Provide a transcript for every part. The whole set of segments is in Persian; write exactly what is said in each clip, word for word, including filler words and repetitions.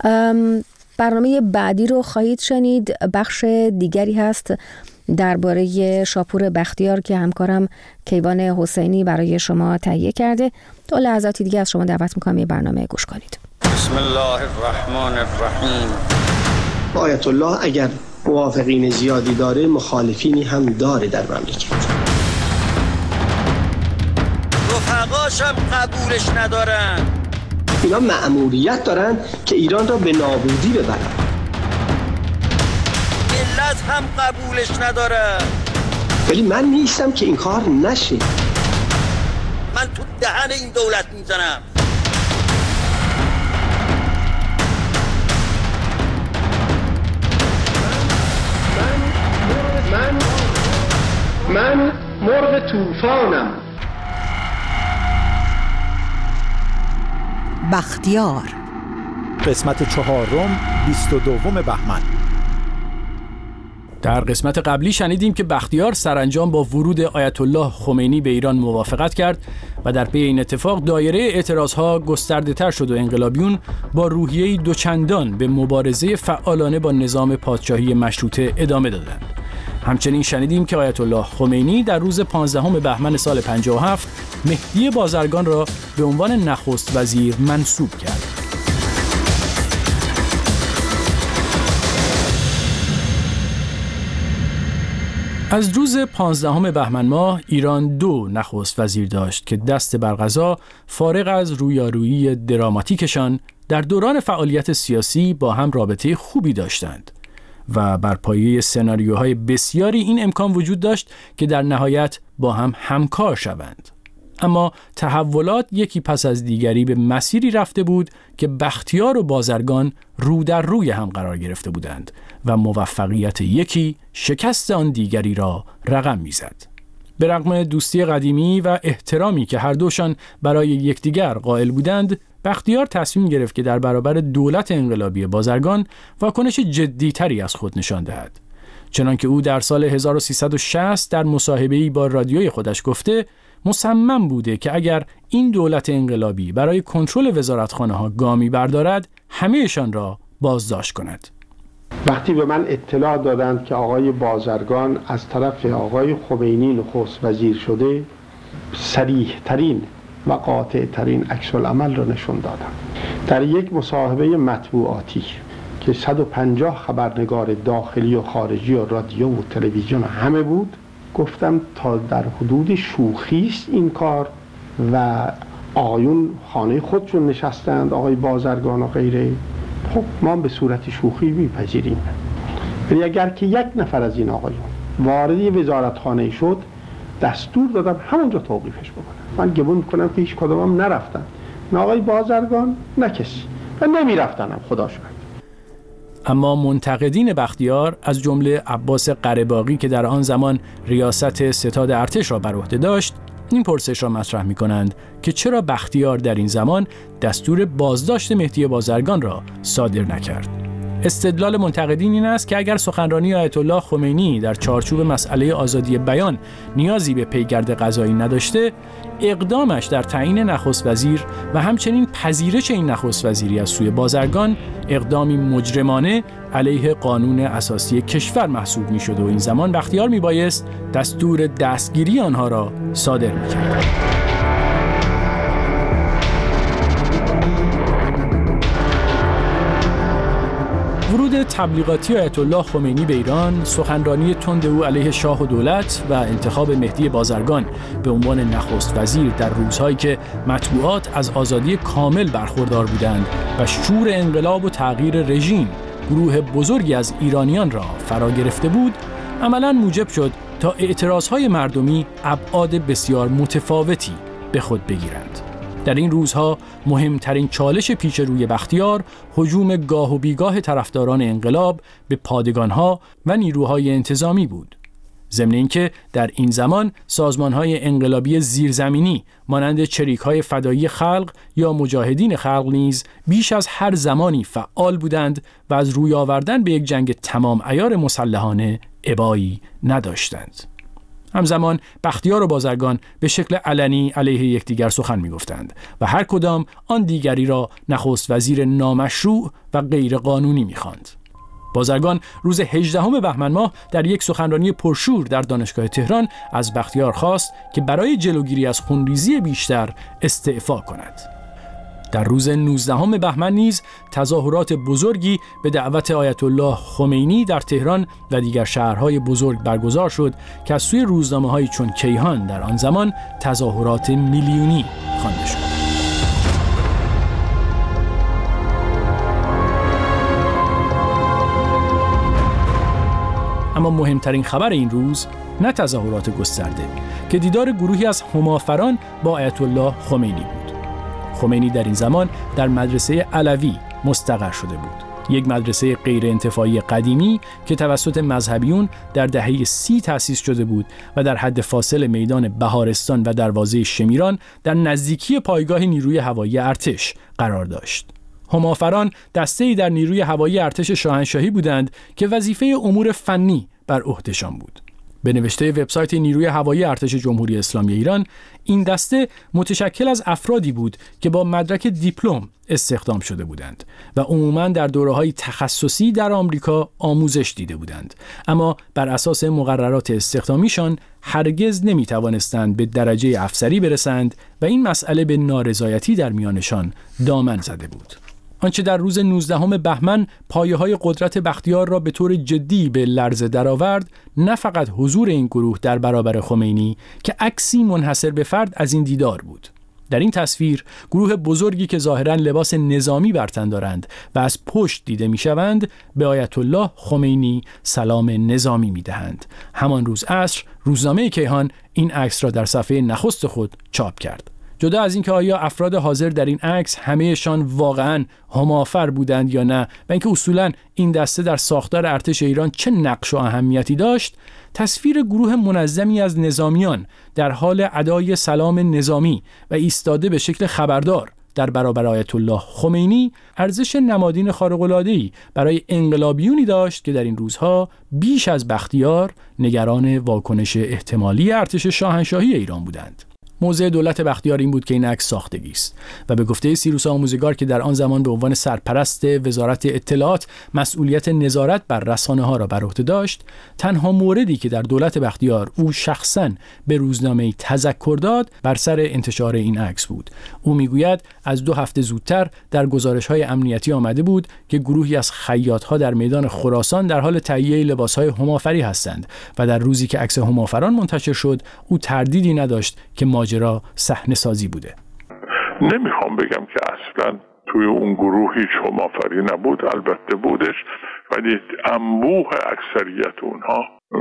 برنامه بعدی رو خواهید شنید. بخش دیگری هست درباره شاپور بختیار که همکارم کیوان حسینی برای شما تهیه کرده. تا لحظاتی دیگه از شما دعوت میکنم یه برنامه گوش کنید. بسم الله الرحمن الرحیم. آیت الله اگر موافقین زیادی داره، مخالفینی هم داره در مملکت. رفقاشم قبولش ندارن. اینا مأموریت دارن که ایران را به نابودی ببرن. ملت هم قبولش نداره. ولی من نیستم که این کار نشه. من تو دهن این دولت میزنم. من من مرغ طوفانم. بختیار، قسمت چهارم، بیست و دوم بهمن. در قسمت قبلی شنیدیم که بختیار سرانجام با ورود آیت الله خمینی به ایران موافقت کرد و در پی این اتفاق دایره اعتراضها گسترده تر شد و انقلابیون با روحیه‌ای دوچندان به مبارزه فعالانه با نظام پادشاهی مشروطه ادامه دادند. همچنین شنیدیم که آیت الله خمینی در روز پانزدهم بهمن سال پنجاه و هفت مهدی بازرگان را به عنوان نخست وزیر منصوب کرد. از روز پانزدهم بهمن ماه ایران دو نخست وزیر داشت که دست بر قضا فارغ از رویارویی دراماتیکشان در دوران فعالیت سیاسی با هم رابطه خوبی داشتند و بر پایه سناریوهای بسیاری این امکان وجود داشت که در نهایت با هم همکار شوند. اما تحولات یکی پس از دیگری به مسیری رفته بود که بختیار و بازرگان رو در روی هم قرار گرفته بودند و موفقیت یکی شکست آن دیگری را رقم میزد. به رغم دوستی قدیمی و احترامی که هر دوشان برای یکدیگر قائل بودند، بختیار تصمیم گرفت که در برابر دولت انقلابی بازرگان واکنش جدی‌تری از خود نشان دهد. چنانکه او در سال هزار و سیصد و شصت در مصاحبه‌ای با رادیوی خودش گفته مصمم بوده که اگر این دولت انقلابی برای کنترل وزارتخانه‌ها گامی بردارد، همه‌شان را بازداشت کند. وقتی به من اطلاع دادند که آقای بازرگان از طرف آقای خمینی نخست وزیر شده، صریح ترین و قاطع ترین عکس العمل را نشون دادم. در یک مصاحبه مطبوعاتی که صد و پنجاه خبرنگار داخلی و خارجی و رادیو و تلویزیون همه بود، گفتم تا در حدود شوخی است این کار و آقایون خانه خودشون نشستند، آقای بازرگان و غیره، خب ما به صورت شوخی میپذیریم. ولی اگر که یک نفر از این آقایون وارد وزارتخانه شد، دستور دادم همونجا توقیفش بکنم. من گمون میکنم که هیچ کدومم نرفتن، نه آقای بازرگان نه کسی، و نمیرفتنم خدا شکر. اما منتقدین بختیار از جمله عباس قره‌باغی که در آن زمان ریاست ستاد ارتش را بر عهده داشت، این پرسش را مطرح می‌کنند که چرا بختیار در این زمان دستور بازداشت مهدی بازرگان را صادر نکرد. استدلال منتقدین این است که اگر سخنرانی آیت الله خمینی در چارچوب مسئله آزادی بیان نیازی به پیگرد قضایی نداشته، اقدامش در تعیین نخست وزیر و همچنین پذیرش این نخست وزیری از سوی بازرگان اقدامی مجرمانه علیه قانون اساسی کشور محسوب می‌شد و این زمان بختیار میبایست دستور دستگیری آنها را صادر می‌کرد. ورود تبلیغاتی آیت الله خمینی به ایران، سخنرانی تند او علیه شاه و دولت و انتخاب مهدی بازرگان به عنوان نخست وزیر در روزهایی که مطبوعات از آزادی کامل برخوردار بودند و شور انقلاب و تغییر رژیم گروه بزرگی از ایرانیان را فرا گرفته بود، عملاً موجب شد تا اعتراضهای مردمی ابعاد بسیار متفاوتی به خود بگیرند. در این روزها مهمترین چالش پیش روی بختیار هجوم گاه و بیگاه طرفداران انقلاب به پادگانها و نیروهای انتظامی بود. ضمن اینکه در این زمان سازمانهای انقلابی زیرزمینی مانند چریک‌های فدایی خلق یا مجاهدین خلق نیز بیش از هر زمانی فعال بودند و از روی آوردن به یک جنگ تمام عیار مسلحانه ابایی نداشتند. همزمان بختیار و بازرگان به شکل علنی علیه یکدیگر سخن می‌گفتند و هر کدام آن دیگری را نخست وزیر نامشروع و غیر قانونی می‌خواند. بازرگان روز هجدهم بهمن ماه در یک سخنرانی پرشور در دانشگاه تهران از بختیار خواست که برای جلوگیری از خونریزی بیشتر استعفا کند. در روز نوزدهم بهمن نیز تظاهرات بزرگی به دعوت آیت الله خمینی در تهران و دیگر شهرهای بزرگ برگزار شد که از سوی روزنامه‌هایی چون کیهان در آن زمان تظاهرات میلیونی خوانده شد. اما مهمترین خبر این روز نه تظاهرات گسترده که دیدار گروهی از همافران با آیت الله خمینی بود. خمینی در این زمان در مدرسه علوی مستقر شده بود، یک مدرسه غیر انتفاعی قدیمی که توسط مذهبیون در دهه سی تأسیس شده بود و در حد فاصل میدان بهارستان و دروازه شمیران در نزدیکی پایگاه نیروی هوایی ارتش قرار داشت. همافران دسته‌ای در نیروی هوایی ارتش شاهنشاهی بودند که وظیفه امور فنی بر عهدهشان بود. به نوشته وبسایت نیروی هوایی ارتش جمهوری اسلامی ایران، این دسته متشکل از افرادی بود که با مدرک دیپلم استخدام شده بودند و عموماً در دوره‌های تخصصی در آمریکا آموزش دیده بودند، اما بر اساس مقررات استخدامیشان هرگز نمی‌توانستند به درجه افسری برسند و این مسئله به نارضایتی در میانشان دامن زده بود. آنچه در روز نوزدهم بهمن پایه‌های قدرت بختیار را به طور جدی به لرزه درآورد، نه فقط حضور این گروه در برابر خمینی که عکسی منحصر به فرد از این دیدار بود. در این تصویر گروه بزرگی که ظاهراً لباس نظامی بر تن دارند و از پشت دیده می‌شوند، به آیت الله خمینی سلام نظامی می‌دهند. همان روز عصر روزنامه کیهان این عکس را در صفحه نخست خود چاپ کرد. جدا از اینکه آیا افراد حاضر در این عکس همه‌شان واقعاً همافر بودند یا نه و اینکه اصولاً این دسته در ساختار ارتش ایران چه نقش و اهمیتی داشت، تصویر گروه منظمی از نظامیان در حال ادای سلام نظامی و ایستاده به شکل خبردار در برابر آیت الله خمینی ارزش نمادین خارق‌العاده‌ای برای انقلابیونی داشت که در این روزها بیش از بختیار نگران واکنش احتمالی ارتش شاهنشاهی ایران بودند. موضع دولت بختیار این بود که این عکس ساختگی است و به گفته سیروس آموزگار که در آن زمان به عنوان سرپرست وزارت اطلاعات مسئولیت نظارت بر رسانه‌ها را بر عهده داشت، تنها موردی که در دولت بختیار او شخصاً به روزنامه تذکر داد بر سر انتشار این عکس بود. او میگوید از دو هفته زودتر در گزارش‌های امنیتی آمده بود که گروهی از خیاط‌ها در میدان خراسان در حال تهیه لباس‌های همافری هستند و در روزی که عکس همافران منتشر شد او تردیدی نداشت که ماجرا صحنه سازی بوده. نمیخوام بگم که اصلا توی اون گروه هیچ همافری نبود، البته بودش، ولی انبوه اکثریت اونها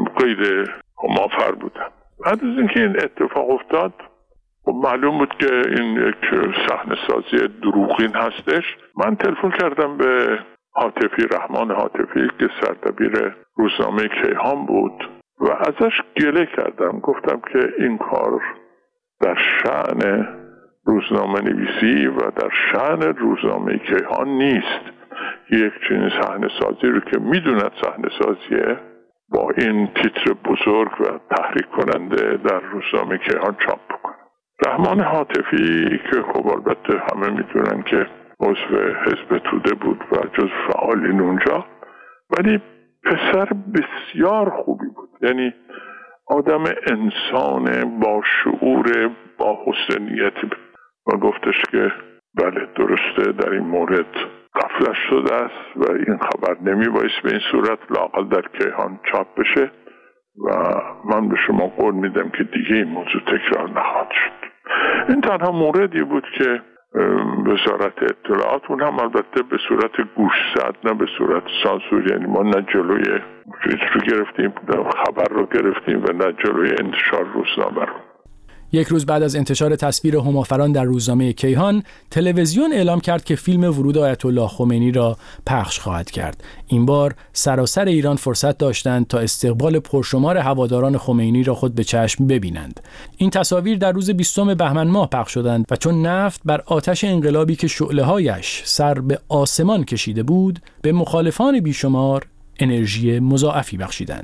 غیر همافر بودن. بعد از اینکه این اتفاق افتاد معلوم بود که این یک صحنه سازی دروغین هستش. من تلفن کردم به هاتفی، رحمان هاتفی که سردبیر روزنامه کیهان بود و ازش گله کردم، گفتم که این کار در شأن روزنامه نویسی و در شأن روزنامه کیهان نیست. یک چنین صحنه سازی رو که میدوند صحنه سازیه با این تیتر بزرگ و تحریک کننده در روزنامه کیهان چاپ بکنه. رحمان هاتفی که خب البته همه میدونن که عضو حزب توده بود و جز فعالین اونجا، ولی پسر بسیار خوبی بود، یعنی آدم انسان با شعور، با حسن نیتی، و گفتش که بله درسته در این مورد غفلت شده است و این خبر نمی بایست به این صورت لااقل در کیهان چاپ بشه و من به شما قول میدم که دیگه این موضوع تکرار نخواهد شد. این تنها موردی بود که وزارت اطلاعات، اون هم البته به صورت گوشزد نه به صورت سانسور، یعنی ما نه جلوی چیز رو گرفتیم، خبر رو گرفتیم و نه جلوی انتشار روزنامه رو. یک روز بعد از انتشار تصویر همافران در روزنامه کیهان، تلویزیون اعلام کرد که فیلم ورود آیت الله خمینی را پخش خواهد کرد. این بار سراسر ایران فرصت داشتند تا استقبال پرشمار هواداران خمینی را خود به چشم ببینند. این تصاویر در روز بیستم بهمن ماه پخش شدند و چون نفت بر آتش انقلابی که شعله‌هایش سر به آسمان کشیده بود، به مخالفان بیشمار انرژی مضاعفی بخشیدند.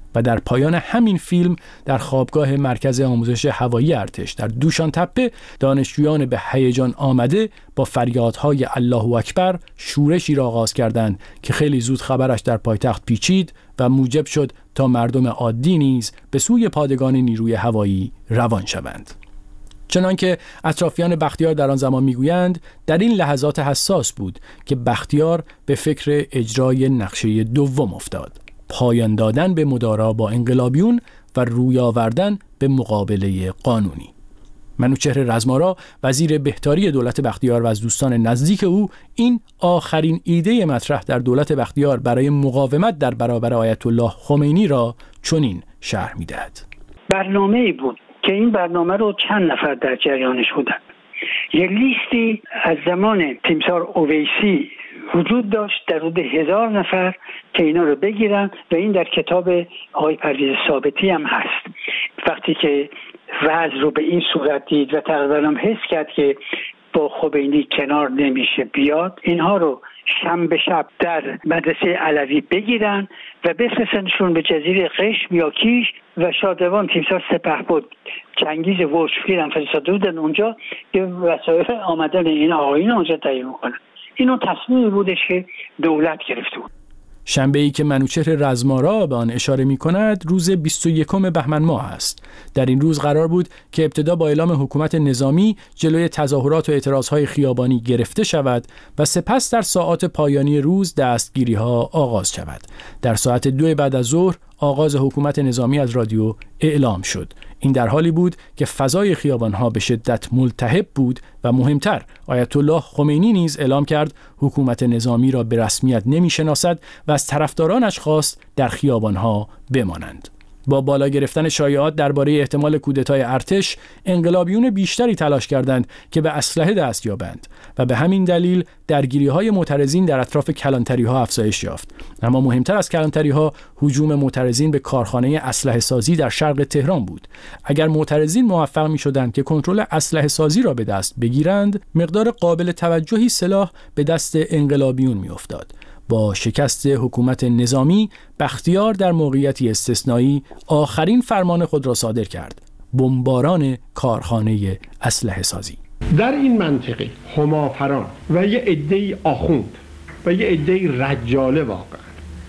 و در پایان همین فیلم در خوابگاه مرکز آموزش هوایی ارتش در دوشان تپه دانشجویان به هیجان آمده با فریادهای الله اکبر شورشی را آغاز کردند که خیلی زود خبرش در پایتخت پیچید و موجب شد تا مردم عادی نیز به سوی پادگان نیروی هوایی روان شوند. چنانکه اطرافیان بختیار در آن زمان میگویند در این لحظات حساس بود که بختیار به فکر اجرای نقشه دوم افتاد: پایان دادن به مدارا با انقلابیون و روی آوردن به مقابله قانونی. منوچهر رزمارا وزیر بهداری دولت بختیار و از دوستان نزدیک او این آخرین ایده مطرح در دولت بختیار برای مقاومت در برابر آیت الله خمینی را چنین شرح می‌دهد: برنامه‌ای بود که این برنامه رو چند نفر در جریانش بودن. یه لیستی از زمان تیمسار اویسی وجود داشت در حدود هزار نفر که اینا رو بگیرن و این در کتاب آقای پرویز ثابتی هم هست. وقتی که وضع رو به این صورت دید و تقریبا هم حس کرد که با خمینی کنار نمیشه بیاد، اینها رو شنبه شب در مدرسه علوی بگیرن و بفرستنشون به جزیره قشم یا کیش و شادروان تیمسار سپهبد چنگیز ورشفیر هم فرستاده بودن اونجا که وسایل آمدن این آقایون اونجا تعیین کنن. اینو تصمیمی بودش که دولت گرفته بود. شنبه‌ای که منوچهر رزمارا به آن اشاره می‌کند روز بیست و یکم بهمن ماه است. در این روز قرار بود که ابتدا با اعلام حکومت نظامی جلوی تظاهرات و اعتراضهای خیابانی گرفته شود و سپس در ساعات پایانی روز دستگیری‌ها آغاز شود. در ساعت دو بعد از ظهر آغاز حکومت نظامی از رادیو اعلام شد. این در حالی بود که فضای خیابان‌ها به شدت ملتهب بود و مهمتر آیت الله خمینی نیز اعلام کرد حکومت نظامی را به رسمیت نمی‌شناسد و از طرفدارانش خواست در خیابان‌ها بمانند. با بالا گرفتن شایعات درباره احتمال کودتای ارتش، انقلابیون بیشتری تلاش کردند که به اسلحه دست یابند و به همین دلیل درگیری‌های معترضین در اطراف کلانتری‌ها افزایش یافت. اما مهمتر از کلانتری‌ها هجوم معترضین به کارخانه اسلحه سازی در شرق تهران بود. اگر معترضین موفق می‌شدند که کنترل اسلحه سازی را به دست بگیرند، مقدار قابل توجهی سلاح به دست انقلابیون می‌افتاد. با شکست حکومت نظامی، بختیار در موقعیتی استثنایی آخرین فرمان خود را صادر کرد: بمباران کارخانه اسلحه سازی. در این منطقه همافران و یه عده‌ای آخوند و یه عده‌ای رجاله واقعا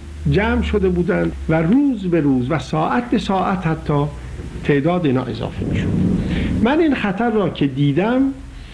جمع شده بودند و روز به روز و ساعت به ساعت حتی تعداد اینا اضافه می‌شد. من این خطر را که دیدم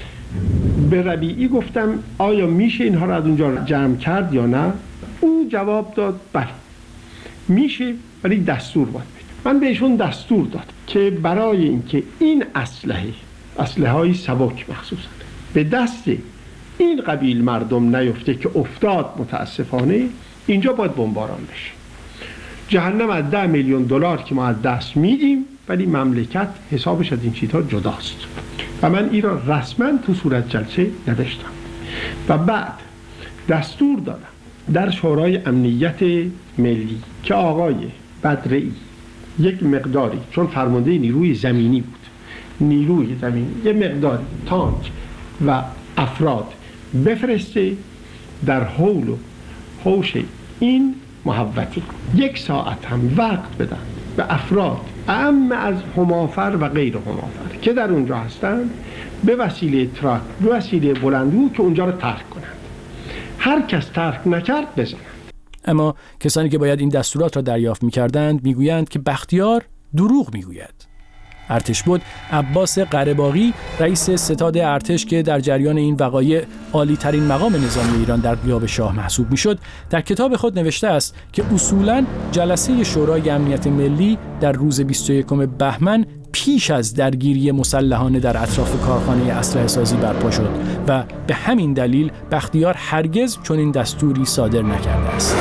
به ربیعی گفتم آیا میشه اینها را از اونجا جمع کرد یا نه؟ او جواب داد بله میشه، ولی دستور باید بده. من بهشون دستور داد که برای اینکه این اسلحه اسلحه های سبک مخصوصا به دست این قبیل مردم نیفته که افتاد متاسفانه، اینجا باید بمباران بشه. جهنم از ده میلیون دلار که ما از دست میدیم، ولی مملکت حسابش از این چیزها جداست. و من این را رسما تو صورت جلسه نوشتم و بعد دستور دادم در شورای امنیت ملی که آقای بدرعی یک مقداری، چون فرمانده نیروی زمینی بود، نیروی زمینی یک مقداری تانک و افراد بفرسته در حول و حوش این محوطه، یک ساعت هم وقت بدن به افراد اعم از همافر و غیر همافر که در اونجا هستند به وسیله تراک، به وسیله بلندگو که اونجا رو ترک کنند. هر کس ترک نکرد بزنند. اما کسانی که باید این دستورات را دریافت می‌کردند میگویند که بختیار دروغ میگوید. ارتشبد عباس قره‌باغی رئیس ستاد ارتش که در جریان این وقایع عالی ترین مقام نظامی ایران در غیاب شاه محسوب میشد، در کتاب خود نوشته است که اصولاً جلسه شورای امنیت ملی در روز بیست و یکم بهمن پیش از درگیری مسلحانه در اطراف کارخانه اسلحه سازی برپا شد و به همین دلیل بختیار هرگز چنین دستوری صادر نکرده است.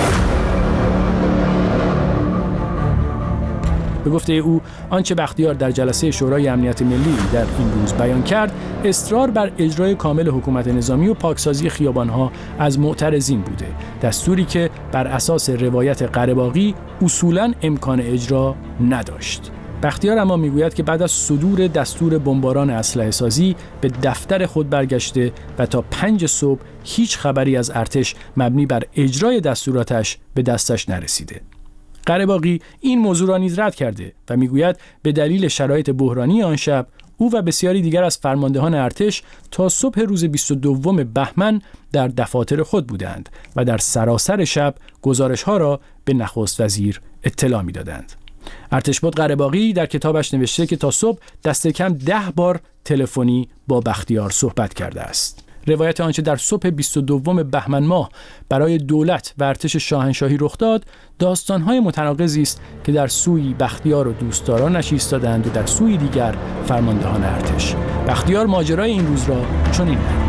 به گفته او آنچه بختیار در جلسه شورای امنیت ملی در این روز بیان کرد اصرار بر اجرای کامل حکومت نظامی و پاکسازی خیابانها از معترضین بوده، دستوری که بر اساس روایت قره‌باغی اصولاً امکان اجرا نداشت. بختیار اما میگوید که بعد از صدور دستور بمباران اسلحه سازی به دفتر خود برگشته و تا پنج صبح هیچ خبری از ارتش مبنی بر اجرای دستوراتش به دستش نرسیده. قره‌باغی این موضوع را نیز رد کرده و میگوید به دلیل شرایط بحرانی آن شب او و بسیاری دیگر از فرماندهان ارتش تا صبح روز بیست و دوم بهمن در دفاتر خود بودند و در سراسر شب گزارش‌ها را به نخست وزیر اطلاع می‌دادند. ارتشبد قره‌باغی در کتابش نوشته که تا صبح دست کم ده بار تلفنی با بختیار صحبت کرده است. روایت آنچه در صبح بیست و دوم بهمن ماه برای دولت و ارتش شاهنشاهی رخ داد، داستان‌های متناقضی است که در سوی بختیار و دوستدارانش ایستادند و در سوی دیگر فرماندهان ارتش. بختیار ماجرای این روز را چنین نقل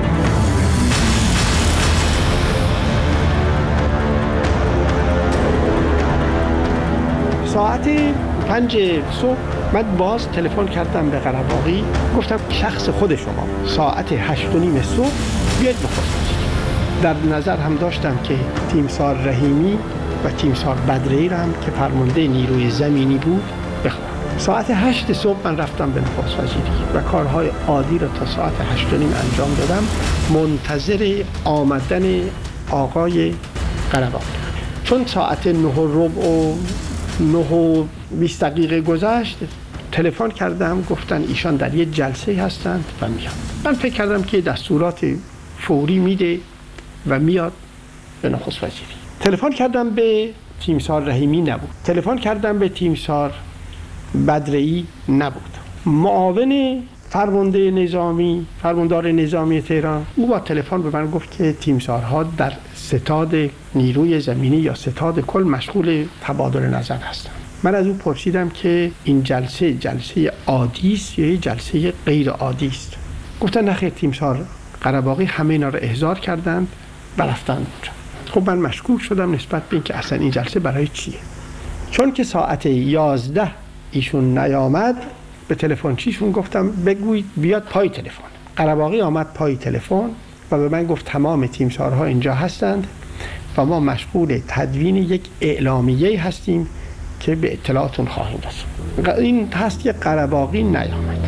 ساعت پنج صبح من باز تلفن کردم به قره‌باغی، گفتم شخص خود شما ساعت هشت و نیم صبح بیاید نخست. در نظر هم داشتم که تیمسار رحیمی و تیمسار بدری را هم که فرمانده نیروی زمینی بود بخوام. ساعت هشت صبح من رفتم به نخست وزیری و کارهای عادی را تا ساعت هشت و نیم انجام دادم، منتظر آمدن آقای قره‌باغی. چون ساعت نه و ربع و نه و بیست دقیقه گذشت، تلفن کردم، گفتن ایشان در یه جلسه هستند و میان. من فکر کردم که دستورات فوری میده و میاد به نخست وزیری. تلفن کردم به تیمسار رحیمی، نبود. تلفن کردم به تیمسار بدری، نبود. معاون فرمانده نظامی، فرماندار نظامی تهران، او با تلفن به من گفت که تیمسارها در ستاد نیروی زمینی یا ستاد کل مشغول تبادل نظر هستند. من از او پرسیدم که این جلسه جلسه عادی است یا جلسه غیر عادی است. گفتن نخیر، تیمسار قره‌باغی همه اینا رو احضار کردند و رفتن اونجا. خب من مشکوک شدم نسبت به اینکه اصلا این جلسه برای چیه. چون که ساعت یازده ایشون نیامد، به تلفن چیشون گفتم بگویید بیاد پای تلفن. قره‌باغی آمد پای تلفن و به من گفت تمام تیمسارها اینجا هستند و ما مشغول تدوین یک اعلامیه هستیم که به اطلاعاتون خواهیم رسوند. این هست که قره‌باغی نیامد.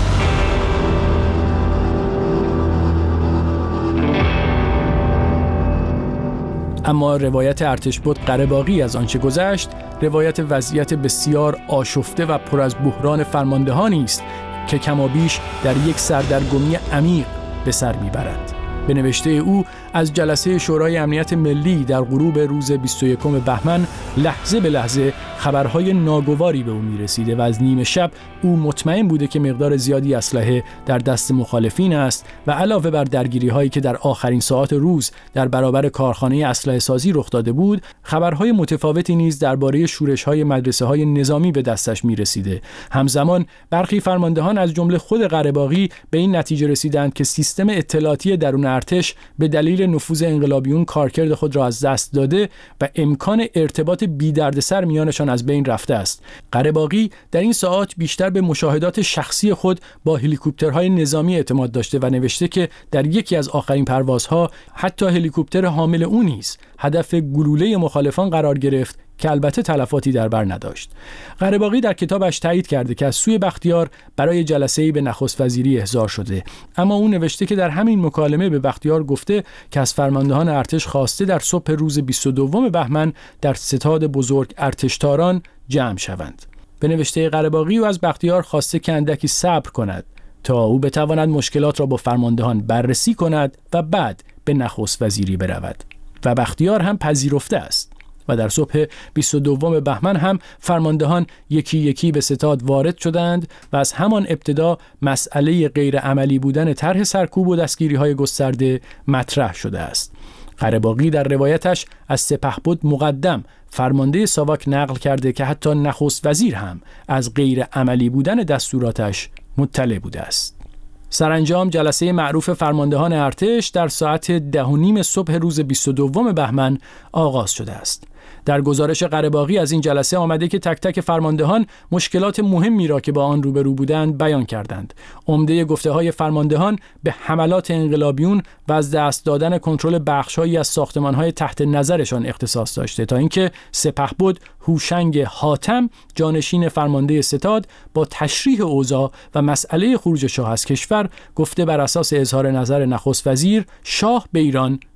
اما روایت ارتشبد قره‌باغی از آنچه گذشت، روایت وضعیت بسیار آشفته و پر از بحران فرماندهانی است که کمابیش در یک سردرگمی عمیق به سر میبرند. به نوشته او از جلسه شورای امنیت ملی در غروب روز بیست و یکم بهمن لحظه به لحظه خبرهای ناگواری به او میرسیده و از نیمه شب او مطمئن بوده که مقدار زیادی اسلحه در دست مخالفین است و علاوه بر درگیری هایی که در آخرین ساعات روز در برابر کارخانه اسلحه سازی رخ داده بود، خبرهای متفاوتی نیز درباره شورش های مدرسه های نظامی به دستش میرسیده. همزمان برخی فرماندهان از جمله خود قره‌باغی به این نتیجه رسیدند که سیستم اطلاعاتی درون ارتش به دلیل نفوذ انقلابیون کارکرد خود را از دست داده و امکان ارتباط بی دردسر میانشان از بین رفته است. قره‌باغی در این ساعات بیشتر به مشاهدات شخصی خود با هلیکوپترهای نظامی اعتماد داشته و نوشته که در یکی از آخرین پروازها حتی هلیکوپتر حامل او نیز هدف گلوله مخالفان قرار گرفت که البته تلفاتی در بر نداشت. قره‌باغی در کتابش تایید کرده که از سوی بختیار برای جلسه‌ای به نخست وزیری احضار شده، اما او نوشته که در همین مکالمه به بختیار گفته که از فرماندهان ارتش خواسته در صبح روز بیست و دوم بهمن در ستاد بزرگ ارتشتاران جمع شوند. به نوشته قره‌باغی او از بختیار خواسته که اندکی صبر کند تا او بتواند مشکلات را با فرماندهان بررسی کند و بعد به نخست وزیری برود و بختیار هم پذیرفته است. و در صبح بیست و دوم بهمن هم فرماندهان یکی یکی به ستاد وارد شدند و از همان ابتدا مسئله غیر عملی بودن طرح سرکوب و دستگیری‌های گسترده مطرح شده است. قره‌باغی در روایتش از سپهبد مقدم فرمانده ساواک نقل کرده که حتی نخست وزیر هم از غیر عملی بودن دستوراتش مطلع بوده است. سرانجام جلسه معروف فرماندهان ارتش در ساعت ده و نیم صبح روز بیست و دوم بهمن آغاز شده است. در گزارش قره‌باغی از این جلسه آمده که تک تک فرماندهان مشکلات مهمی را که با آن روبرو بودند بیان کردند. عمده گفته‌های فرماندهان به حملات انقلابیون و از دست دادن کنترل بخش‌هایی از ساختمان‌های تحت نظرشان اختصاص داشته تا اینکه سپهبد هوشنگ حاتم جانشین فرمانده ستاد با تشریح اوضاع و مسئله خروج شاه از کشور گفته بر اساس اظهار نظر نخست وزیر شاه به ایران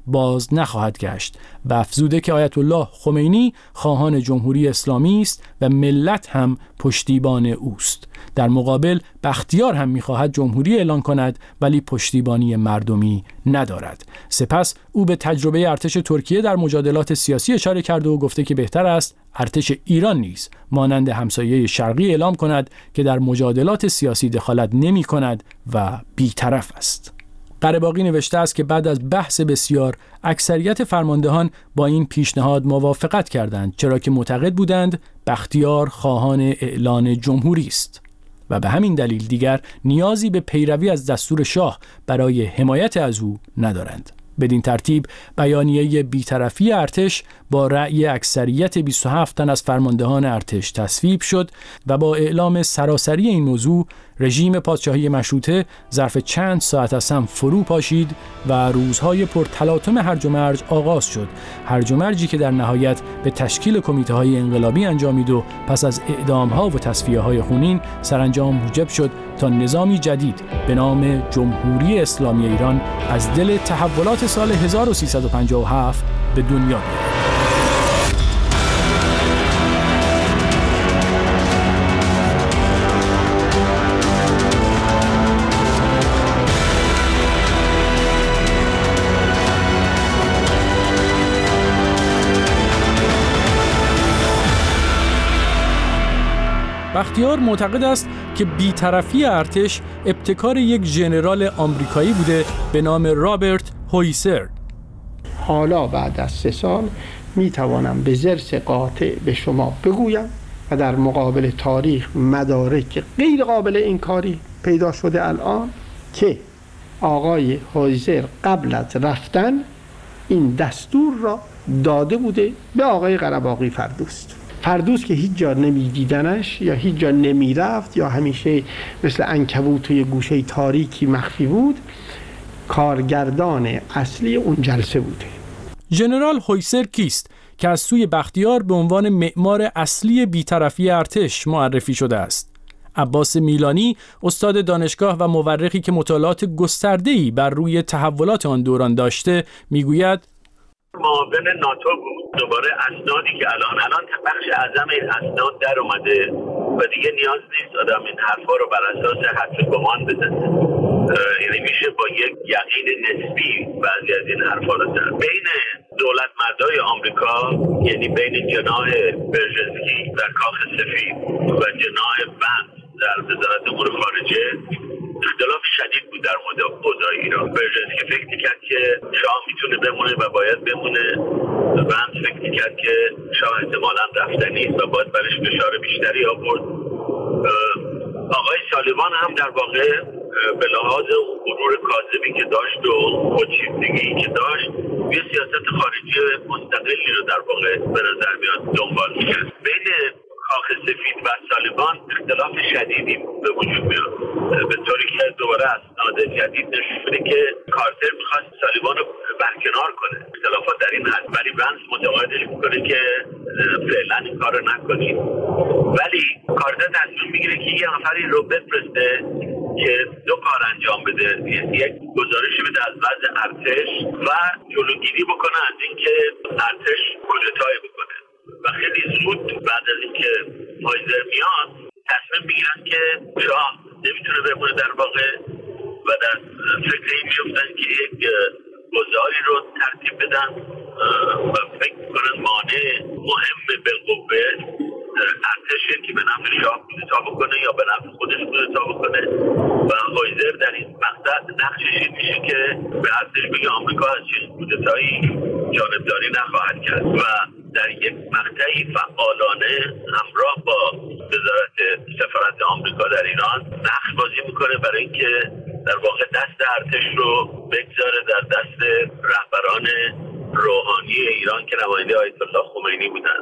باز نخواهد گشت و افزوده که آیت الله خمینی خواهان جمهوری اسلامی است و ملت هم پشتیبان اوست. در مقابل بختیار هم می‌خواهد جمهوری اعلان کند ولی پشتیبانی مردمی ندارد. سپس او به تجربه ارتش ترکیه در مجادلات سیاسی اشاره کرده و گفته که بهتر است ارتش ایران نیز مانند همسایه شرقی اعلام کند که در مجادلات سیاسی دخالت نمی کند و بی‌طرف است. قره‌باغی نوشته است که بعد از بحث بسیار اکثریت فرماندهان با این پیشنهاد موافقت کردند، چرا که معتقد بودند بختیار خواهان اعلان جمهوری است و به همین دلیل دیگر نیازی به پیروی از دستور شاه برای حمایت از او ندارند. بدین ترتیب بیانیه بی‌طرفی ارتش با رأی اکثریت بیست و هفت تن از فرماندهان ارتش تصویب شد و با اعلام سراسری این موضوع رژیم پادشاهی مشروطه ظرف چند ساعت از هم فرو پاشید و روزهای پرتلاطم هرج و مرج آغاز شد. هرج و مرجی که در نهایت به تشکیل کمیته‌های انقلابی انجامید و پس از اعدام‌ها و تصفیه‌های خونین سرانجام موجب شد تا نظامی جدید به نام جمهوری اسلامی ایران از دل تحولات سال هزار و سیصد و پنجاه و هفت به دنیا بیاید. بختیار معتقد است که بی‌طرفی ارتش ابتکار یک ژنرال آمریکایی بوده به نام رابرت هویسر. حالا بعد از سه سال می توانم به ضرس قاطع به شما بگویم و در مقابل تاریخ مدارک غیر قابل انکاری پیدا شده الان که آقای هویسر قبل از رفتن این دستور را داده بوده به آقای قره‌باغی فردوست. فردوس که هیچ جا نمی دیدنش یا هیچ جا نمی رفت یا همیشه مثل عنکبوت توی گوشه تاریکی مخفی بود، کارگردان اصلی اون جلسه بوده. ژنرال هویسر کیست که از سوی بختیار به عنوان معمار اصلی بی‌طرفی ارتش معرفی شده است؟ عباس میلانی، استاد دانشگاه و مورخی که مطالعات گسترده‌ای بر روی تحولات آن دوران داشته، میگوید معاون ناتو بود. دوباره اسنادی که الان الان بخش اعظم این اسناد در اومده و دیگه نیاز نیست آدم این حرفا رو بر اساس حدس و گمان بزنه، یعنی میشه با یک یقین نسبی بعضی از این حرفا رو زد. بین دولت مردای آمریکا، یعنی بین جناح برژنسکی در کاخ سفید و جناح بند در وزارت امور خارجه اختلاف شدید بود در مورد اوضاع ایران. برژنسکی فکر می‌کرد که شاه میتونه بمونه و باید بمونه، بند فکر می‌کرد که شاه احتمالاً رفتنی است و باید برش فشار بیشتری آورد. آقای سالیوان هم در واقع به لحاظ غرور کاذبی که داشت و خودشیفتگی که داشت یه سیاست خارجی مستقلی رو در واقع به نظر میاد دنبال می‌کرد. بین کاخ سفید و سالیوان اختلاف شدیدی به وجود میاد، به طوری که دوباره اسناد جدید نشون میده که کارتر میخواست سالیوان رو برکنار کنه. اختلافات در این حد، ولی ونس متقاعدش میکنه که فعلا این کار رو نکنید. ولی کارتر تصمیم میگیره که یه نفری رو بفرسته که دو کار انجام بده، یک گزارشی بده از وضع ارتش و جلوگیری بکنه از اینکه ارتش کودتایی بکنه. و خیلی زود بعد از اینکه هویسر میاد تصمیم میگیرن که شاه نمیتونه بمونه در واقع و در فکر این میفتن که یک گزاری رو ترتیب بدن و فکر کنن مانع مهم بالقوه ارتشه که به نفع شاه کودتا بکنه یا به نفع خودش کودتا بکنه و هویسر در این مقطع نقشش این میشه که به ارتش بگه آمریکا از چیز کودتایی جانبداری نخواهد کرد و در یک مقطعی فعالانه همراه با وزارت سفارت آمریکا در ایران نقش بازی میکنه برای اینکه در واقع دست ارتش رو بگذاره در دست رهبران روحانی ایران که نماینده آیت الله خمینی بودن.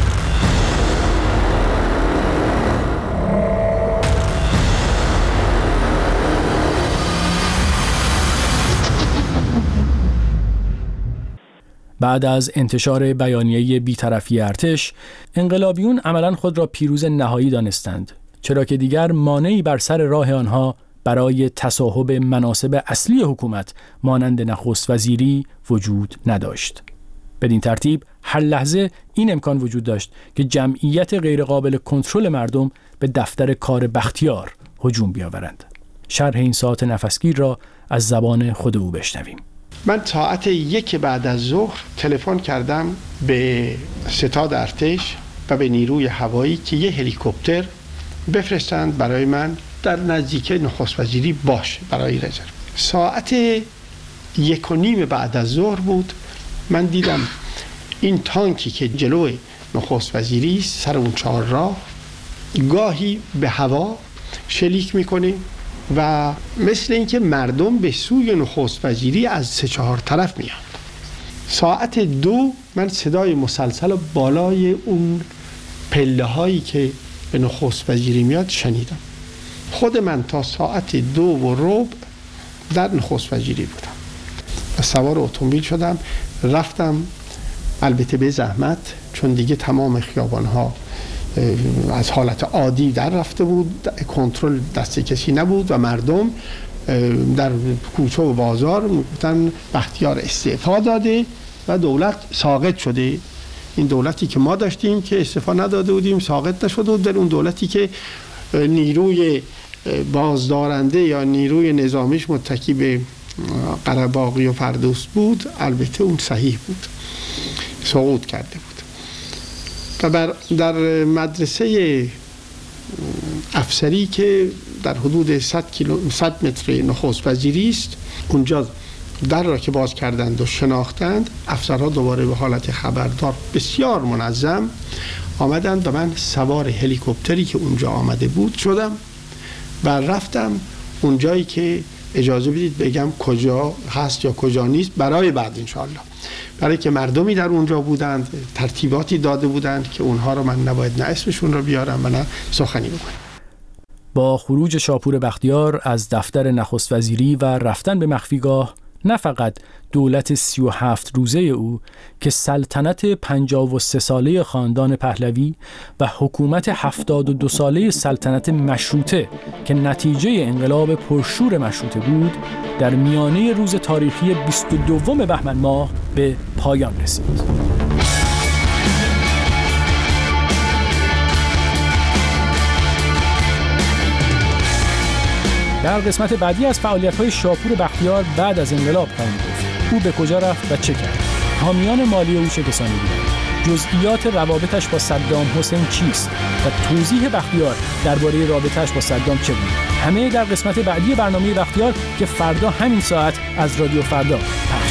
بعد از انتشار بیانیه بی‌طرفی ارتش، انقلابیون عملاً خود را پیروز نهایی دانستند، چرا که دیگر مانعی بر سر راه آنها برای تصاحب مناصب اصلی حکومت مانند نخست وزیری وجود نداشت. بدین ترتیب هر لحظه این امکان وجود داشت که جمعیت غیرقابل کنترل مردم به دفتر کار بختیار هجوم بیاورند. شرح این ساعت نفسگیر را از زبان خود او بشنویم. من ساعت یک بعد از ظهر تلفن کردم به ستاد ارتش و به نیروی هوایی که یه هلیکوپتر بفرستند برای من در نزدیک نخست وزیری باشه برای رزرو. ساعت یک و نیم بعد از ظهر بود. من دیدم این تانکی که جلوی نخست وزیری سر اون چهار راه گاهی به هوا شلیک میکنه و مثل اینکه مردم به سوی نخست وزیری از سه چهار طرف میان. ساعت دو من صدای مسلسل بالای اون پله هایی که به نخست وزیری میاد شنیدم. خود من تا ساعت دو و ربع در نخست وزیری بودم و سوار اتومبیل شدم رفتم، البته به زحمت، چون دیگه تمام خیابان ها از حالت عادی در رفته بود، کنترل دست کسی نبود و مردم در کوچه و بازار میگفتن بختیار استعفا داده و دولت ساقط شده. این دولتی که ما داشتیم که استعفا نداده بودیم ساقط نشده بود، در اون دولتی که نیروی بازدارنده یا نیروی نظامیش متکی به قره‌باغی و فردوس بود، البته اون صحیح بود، سقوط کرده بود. و بر در مدرسه افسری که در حدود صد کیلو صد متر نخست وزیری است، اونجا در را که باز کردند و شناختند، افسرها دوباره به حالت خبردار بسیار منظم آمدند و من سوار هلیکوپتری که اونجا آمده بود شدم و رفتم اونجایی که اجازه بدید بگم کجا هست یا کجا نیست برای بعد انشاءالله، برای که مردمی در اونجا بودند، ترتیباتی داده بودند که اونها رو من نباید نه اسمشون رو بیارم و نه سخنی بکنم. با خروج شاپور بختیار از دفتر نخست وزیری و رفتن به مخفیگاه، نه فقط دولت سی و هفت روزه او که سلطنت پنجاه و سه ساله خاندان پهلوی و حکومت هفتاد و دو ساله سلطنت مشروطه که نتیجه انقلاب پرشور مشروطه بود، در میانه روز تاریخی بیست و دوم بهمن ماه به پایان رسید. در قسمت بعدی از فعالیت‌های شاپور بختیار بعد از انقلاب خواهیم گفت. او به کجا رفت و چه کرد؟ حامیان مالی او چه کسانی بودند؟ جزئیات روابطش با صدام حسین چیست؟ و توضیح بختیار درباره رابطه‌اش با صدام چه بود؟ همه در قسمت بعدی برنامه بختیار که فردا همین ساعت از رادیو فردا